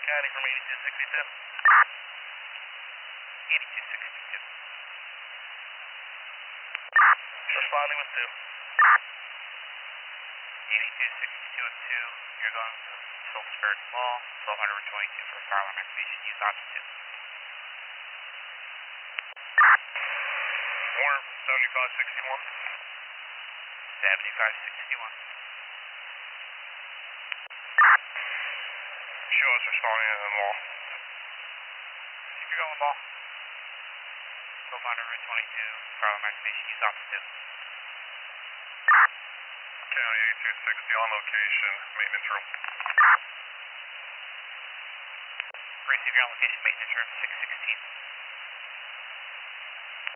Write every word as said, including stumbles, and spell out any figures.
County from eighty-two sixty-two. eighty-two sixty-two. Responding with two. eighty-two sixty-two with two. You're going to Phillipsburg Mall, twelve twenty-two for fire alarm activation. Use option two. Warren, seventy-five sixty-one. seventy-five sixty-one. Show us responding in the mall. If you're going mall, twelve twenty-two, fire alarm activation. Use option two. County eighty-two sixty on location, maintenance room. Receive your on location maintenance room six sixteen.